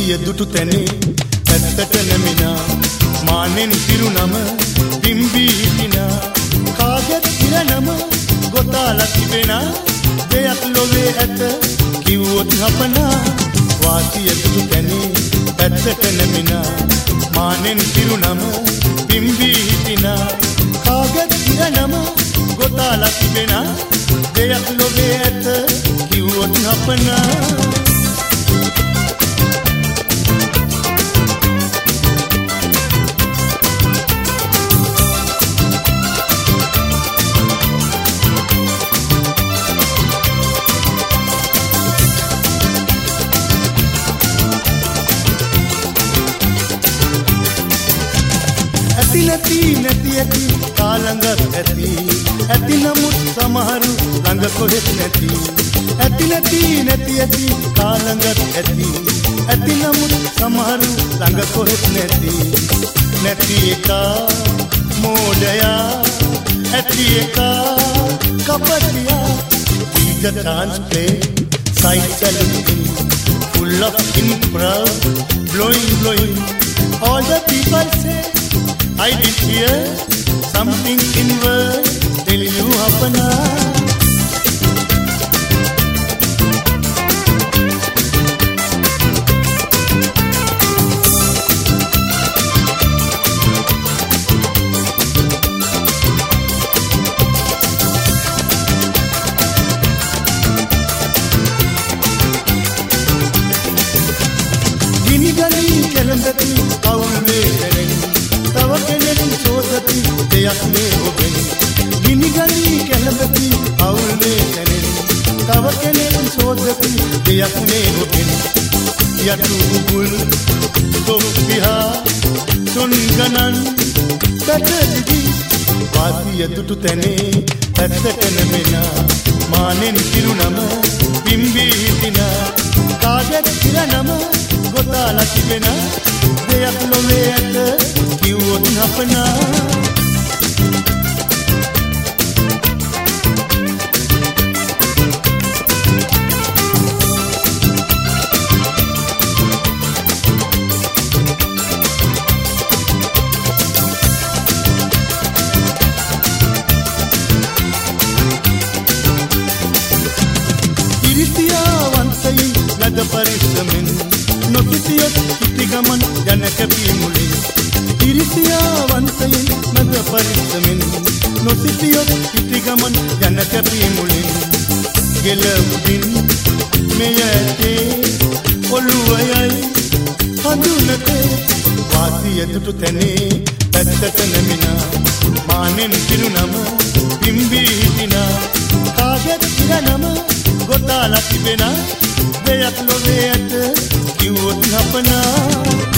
වාසිය දුටු තැනේ පැත්තට නැමිනා මානෙන් පිරුණම පිම්බී හිටිනා කාගෙත් ඉරණම ගොතාලා තිබෙනා දෙයක් ලොවේ ඇත කිව්වොත් හපනා වාසිය දුටු තැනේ පැත්තට නැමිනා මානෙන් පිරුණම පිම්බී හිටිනා කාගෙත් ඉරණම ගොතාලා තිබෙනා දෙයක් ලොවේ ඇත කිව්වොත් හපනා නැති ඇති කාලඟත් ඇති ඇති නමුත් සමහරු ළඟ කොහෙත් නැති ඇති නැති කාලඟත් ඇති ඇති නමුත් සමහරු ළඟ කොහෙත් නැති එකා මෝඩයා ඇති එකා කපටියා ඊට translate sight saluting full of improv blowing all the people say I did hear something in word tell you hapana Gini gali kelambati awulme tereni තව කෙනෙක් සෝදති දෙයක් මේ ඔබෙන් ගිනි ගලී කැළඹති අවුල්වේ දැනෙන තව කෙනෙක් සෝදති දෙයක් මේ ඔබෙන් යතු බුබුල් තොප්පිහා තුන් ගණන් පැටදිදි වාසිය දුටු තැනේ පැත්තට නැමෙනා මානෙන් පිරුණම පිම්බී හිටිනා කාගෙත් ඉරණම ගොතාලා තිබෙනා දෙයක් ලොවේ ඇත කිව්වොත් හපනා ඉරිසියාවන්තයි ලද පරිස්සමෙන් නොසිතියොත් ඉතිගමන් ජනක පිමුලින් ඉරිසියාවන්තයින් මද පරිස්සමෙන් නොසිතියොත් ඉතිගමන් ජනක පිමුලින් ගෙලවුදින් මෙය ඇතේ ඔළුවයයි හඳුනතේ වාසිය දුටු තැනේ පැත්තට නැමිනා මානෙන් පිරුණම පිම්බී හිටිනා කාගෙත් ඉරණම ගොතාලා තිබෙනා දෙයක් ලොවේ ඇත කිව්වොත් හපනා